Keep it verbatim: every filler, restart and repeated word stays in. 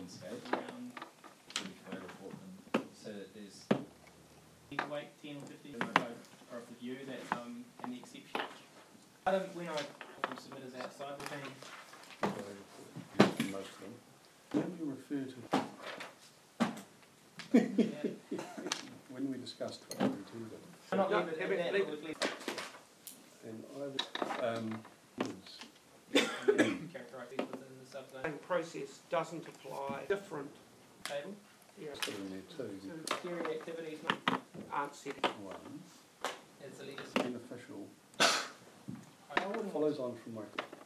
landscape. around Would you go to Portland? So that there's wait ten or fifteen are of the view that um and the exception. Adam, when I submitters outside the team. Most of them. When you refer to Yeah. when we discussed twenty tender, I'm not No, leaving it leave at it- that, leave but it. we've and I would, um, characterised these within the subzone And process doesn't apply, different, table. yeah, still in there too, Steering activities not aren't set. one, as the leaders. beneficial, I wouldn't want follows on from my